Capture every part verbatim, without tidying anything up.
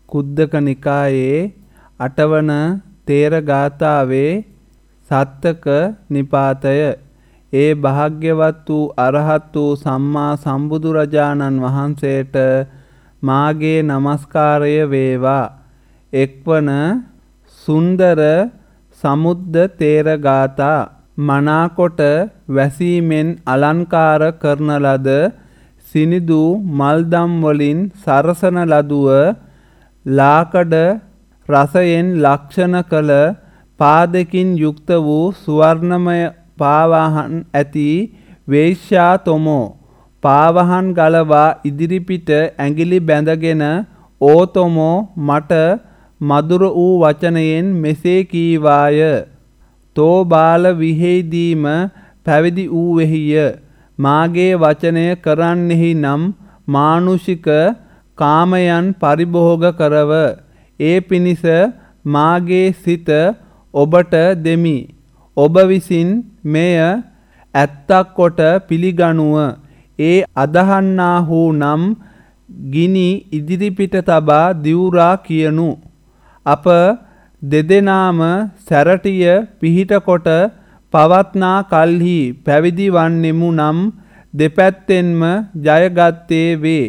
කුද්දක නිකායේ අටවන තේර ගාථාවේ සත්තක නිපාතය. ඒ භාග්‍යවත් වූ අරහත් වූ සම්මා සම්බුදුරජාණන් වහන්සේට මාගේ නමස්කාරය වේවා. එක්වන සුන්දර සමුද්ද තේර ගාථා. මනාකොට වැසීමෙන් අලංකාර කරන ලද සිනිදු මල්දම් වලින් සරසන ලදුව ලාකඩ රසයෙන් ලක්ෂණ කළ පාදකින් යුක්ත වූ සුවර්ණමය පාවහන් ඇති වේශ්‍යා තොමෝ පාවහන් ගලවා ඉදිරිපිට ඇඟිලි බැඳගෙන ඕතොමෝ මට මధుර වූ වචනයෙන් මෙසේ කීවාය. තෝ බාල විහෙයිදීම පැවිදි වූවෙහිය. මාගේ වචනය කරන්නෙහි නම් මානුෂික කාමයන් පරිභෝග කරව. ඒ පිණිස මාගේ සිත ඔබට දෙමි. ඔබ විසින් මෙය ඇත්තක් කොට පිළිගනුව. ඒ අදහන්නාහු නම් ගිනි ඉදිරිපිට තබා දිවුරා කියනු. අප දෙදෙනාම සැරටිය පිහිට කොට පවත්නා කල්හි පැවිදි වන්නෙමු නම් දෙපැත්තෙන්ම ජයගත්තේ වේ.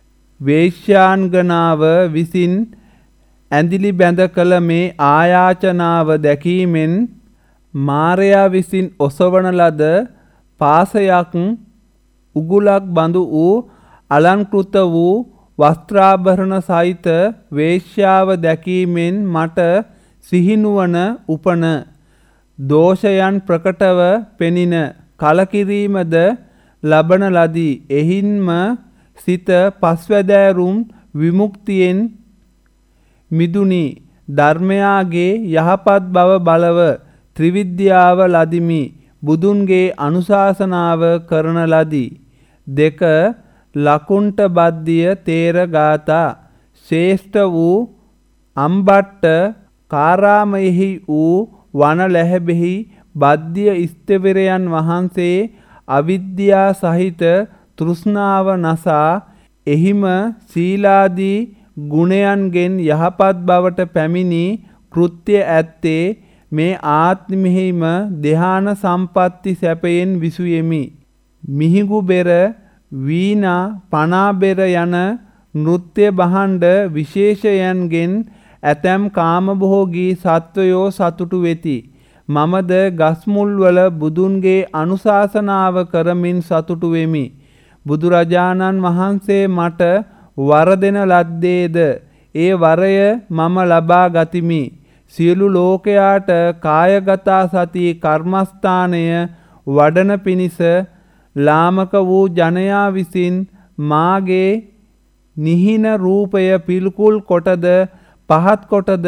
වේශ්‍යාංගනාව විසින් ඇඳිලි බැඳ කළ මේ ආයාචනාව දැකීමෙන් මාරයා විසින් ඔසවන ලද පාසයක් උගුලක් බඳු වූ අලංකෘත වූ වස්ත්‍රාභරණ සහිත වේශ්‍යාව දැකීමෙන් මට සිහිනුවන උපන. දෝෂයන් ප්‍රකටව පෙනින කලකිරීමද ලබන ලදී. එහින්ම සිත පස්වැදෑරුම් විමුක්තියෙන් මිදුනි. ධර්මයාගේ යහපත් බව බලව ත්‍රිවිද්‍යාව ලදිමි. බුදුන්ගේ අනුශාසනාව කරන ලදී. දෙක ලකුණ්ට බද්ධිය තේර ගාථා. ශ්‍රේෂ්ඨ වූ අම්බට්ට කාරාමයෙහි වූ වන ලැහැබෙහි බද්ධිය ස්ථවිරයන් වහන්සේ අවිද්‍යා සහිත තෘෂ්ණාව නසා එහිම සීලාදී ගුණයන්ගෙන් යහපත් බවට පැමිණි කෘත්‍ය ඇත්තේ මේ ආත්මෙහිම ධ්‍යාන සම්පatti සැපයෙන් විසුයෙමි. මිහිඟු බෙර වීණා පනා බෙර යන නෘත්‍ය භාණ්ඩ විශේෂයන්ගෙන් ඇතැම් කාමභෝගී සත්වයෝ සතුටු වෙති. මමද ගස්මුල්වල බුදුන්ගේ අනුශාසනාව කරමින් සතුටු වෙමි. බුදුරජාණන් වහන්සේ මට වර දෙන ලද්දේද ඒ වරය මම ලබා ගතිමි. සියලු ලෝකයාට කායගතා සති කර්මස්ථානය වඩන පිණිස ලාමක වූ ජනයා විසින් මාගේ නිහින රූපය පිළිකුල් කොටද පහත් කොටද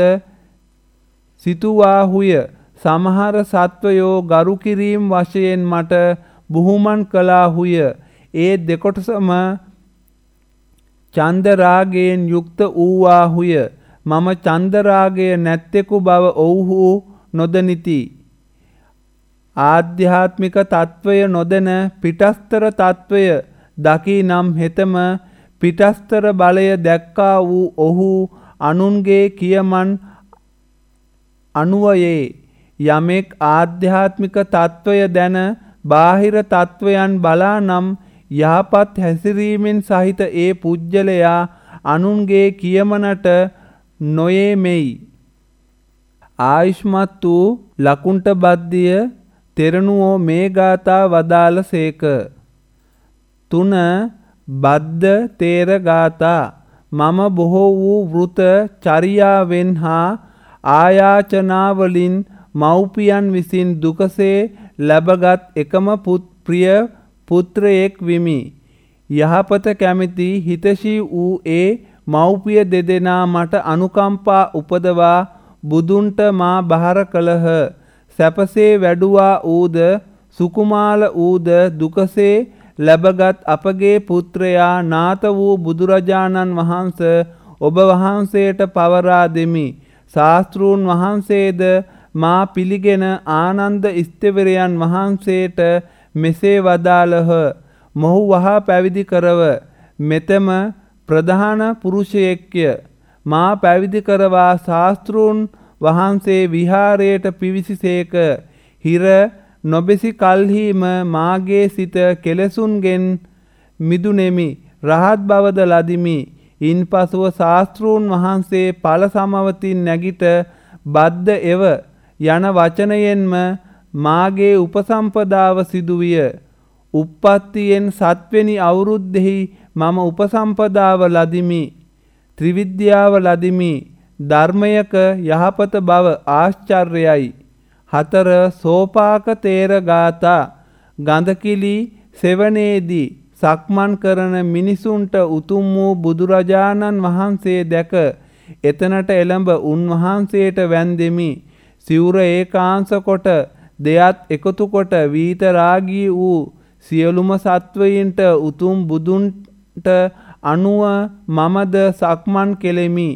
සිතුවාහුය. සමහර සත්වයෝ ගරු කිරීම වශයෙන් මට බුහුමන් කළාහුය. ඒ දෙකොටසම චන්දරාගයෙන් යුක්ත වූවාහුය. මම චන්දරාගය නැත්තෙකු බව ඔවුහු නොදනිති. ආධ්‍යාත්මික තත්ත්වය නොදැන පිටස්තර තත්ත්වය දකී නම් හෙතම පිටස්තර බලය දැක්කා වූ ඔහු අනුන්ගේ කියමන් අනුවයේ. යමෙක් ආධ්‍යාත්මික තත්ත්වය දැන බාහිර තත්ත්වයන් බලා නම් යහපත් හැසිරීමෙන් සහිත ඒ පුජ්‍යලයා අනුන්ගේ කියමනට නොයෙමෙයි. ආයුෂ්මත් වූ ලකුණ්ට බද්ධිය තෙරණුවෝ මේ ගාථා වදාළ සේක. තුන බද්ධ තේර ගාථා. මම බොහෝ වූ වෘත චරියාවෙන් හා ආයාචනාවලින් මව්පියන් විසින් දුකසේ ලැබගත් එකම පුත්‍රිය පුත්‍රයෙක් විමි. යහපත කැමති හිතශී වූ ඒ මව්පිය දෙදෙනා මට අනුකම්පා උපදවා බුදුන්ට මා බහර කළහ. සැපසේ වැඩුවා ඌද සුකුමාල ඌද දුකසේ ලැබගත් අපගේ පුත්‍රයා නාත වූ බුදුරජාණන් වහන්ස ඔබ වහන්සේට පවරා දෙමි. ශාස්තෘන් වහන්සේද මා පිළිගෙන ආනන්ද ස්ථවිරයන් වහන්සේට මෙසේ වදාළහ. මොහු වහා පැවිදි කරව. මෙතම ප්‍රධාන පුරුෂයෙක්ය. මා පැවිදි කරවා ශාස්ත්‍රූන් වහන්සේ විහාරයට පිවිසිසේක. හිර නොබෙසි කල්හිම මාගේ සිත කෙලෙසුන්ගෙන් මිදුනෙමි. රහත් බවද ලදිමි. ඉන්පසුව ශාස්ත්‍රූන් වහන්සේ ඵල සමවතින් නැගිට බද්ද එව යන වචනයෙන්ම මාගේ උපසම්පදාව සිදුවිය. උප්පත්තියෙන් සත්වෙනි අවුරුද්දෙහි මම උපසම්පදාව ලදිමි. ත්‍රිවිද්‍යාව ලදිමි. ධර්මයක යහපත බව ආශ්චර්යයි. හතර සෝපාක තේර ගාථා. ගඳකිලි සෙවණේදී සක්මන් කරන මිනිසුන්ට උතුම් වූ බුදුරජාණන් වහන්සේ දැක එතනට එළඹ උන්වහන්සේට වැන්දෙමි. සිවුර ඒකාංශ කොට දෙයත් එකතු කොට වීතරාගී වූ සියලුම සත්වයින්ට උතුම් බුදුන්ට අනුව මමද සක්මන් කෙලෙමි.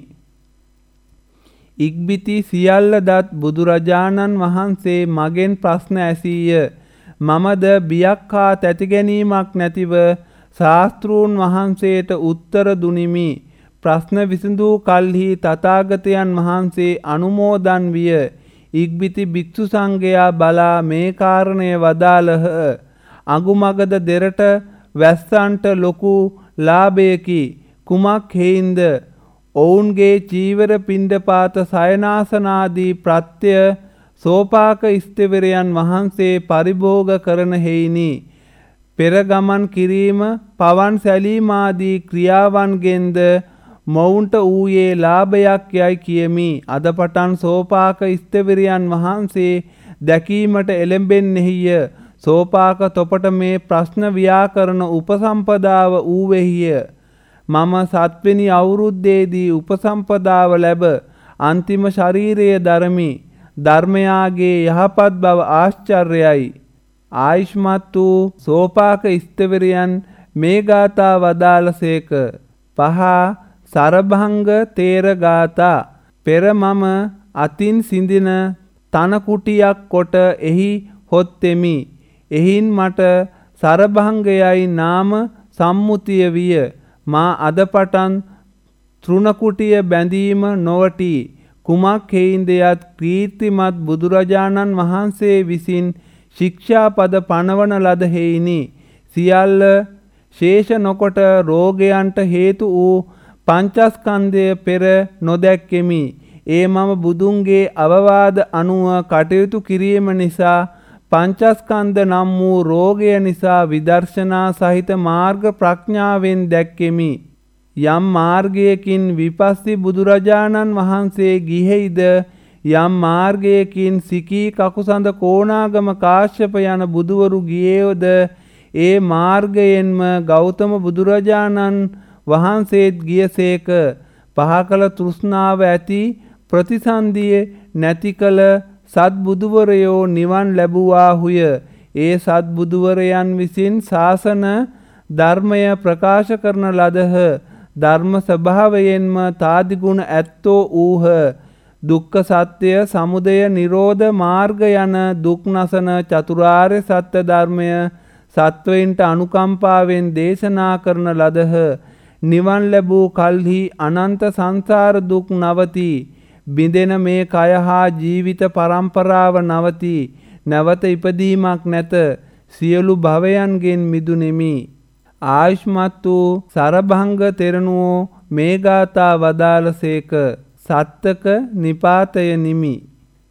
ඉක්බිති සියල්ල දත් බුදුරජාණන් වහන්සේ මගෙන් ප්‍රශ්න ඇසීය. මමද බියක් හා තැතිගැනීමක් නැතිව ශාස්ත්‍රූන් වහන්සේට උත්තර දුනිමි. ප්‍රශ්න විසඳූ කල්හි තථාගතයන් වහන්සේ අනුමෝදන් විය. ඉක්බිති භික්ෂු සංඝයා බලා මේ කාරණය වදාළහ. අඟුමගද දෙරට වැස්සන්ට ලොකු ලාභයකි. කුමක් හේින්ද? ඔවුන්ගේ චීවර පිණ්ඩපාත සයනාසනාදී ප්‍රත්‍ය සෝපාක ස්ථවිරයන් වහන්සේ පරිභෝග කරන හේිනි. පෙර ගමන් කිරීම පවන් සැලීමාදී ක්‍රියාවන්ගෙන්ද මොවුන්ට ඌයේ ලාභයක් යයි කියමි. අද පටන් සෝපාක ස්ථවිරයන් වහන්සේ දැකීමට එළඹෙන්නේය. සෝපාක තොපට මේ ප්‍රශ්න ව්‍යාකරණ උපසම්පදාව ඌවෙහිය. මම සත්වෙනි අවුරුද්දේදී උපසම්පදාව ලැබ අන්තිම ශරීරය දරමි. ධර්මයාගේ යහපත් බව ආශ්චර්යයි. ආයුෂ්මත් වූ සෝපාක ස්ථවිරයන් මේ ගාථා වදාළසේක. පහ සරභංග තේර ගාථා. පෙර මම අතින් සිඳින තන කුටියක් කොට එහි හොත්තෙමි. එහින් මට සරභංගයයි නාම සම්මුතිය විය. මා අද පටන් තෘණකුටිය බැඳීම නොවටී. කුමක් හේින්දයත් කීර්තිමත් බුදුරජාණන් වහන්සේ විසින් ශික්ෂාපද පනවන ලද හේිනි. සියල්ල ශේෂ නොකොට රෝගයන්ට හේතු වූ පංචස්කන්ධය පෙර නොදැක්කෙමි. ඒ මම බුදුන්ගේ අවවාද අනුව කටයුතු කිරීම නිසා පංචස්කන්ධ නම් වූ රෝගය නිසා විදර්ශනා සහිත මාර්ග ප්‍රඥාවෙන් දැක්කෙමි. යම් මාර්ගයකින් විපස්සී බුදුරජාණන් වහන්සේ ගිහෙයිද යම් මාර්ගයකින් සිකී කකුසඳ කෝණාගම කාශ්‍යප යන බුදුවරු ගියේද ඒ මාර්ගයෙන්ම ගෞතම බුදුරජාණන් වහන්සේත් ගියසේක. පහකල තෘෂ්ණාව ඇති ප්‍රතිසන්දිය නැති කල සත්බුදුවරයෝ නිවන් ලැබුවාහුය. ඒ සත්බුදුවරයන් විසින් ශාසන ධර්මය ප්‍රකාශ කරන ලදහ. ධර්ම ස්වභාවයෙන්ම තාදිගුණ ඇත්තෝ ඌහ. දුක්ඛ සත්‍ය, සමුදය, නිරෝධ මාර්ග යන දුක් නසන චතුරාර්ය සත්‍ය ධර්මය සත්වයින්ට අනුකම්පාවෙන් දේශනා කරන ලදහ. නිවන් ලැබූ කල්හි අනන්ත සංසාර දුක් නවති. බිඳෙන මේ කය හා ජීවිත පරම්පරාව නවති. නැවත ඉපදීමක් නැත. සියලු භවයන්ගෙන් මිදුනෙමි. ආයුෂ්මත් වූ සරභංග තෙරණුවෝ මේ ගාථා වදාළසේක. සත්තක නිපාතය නිමි.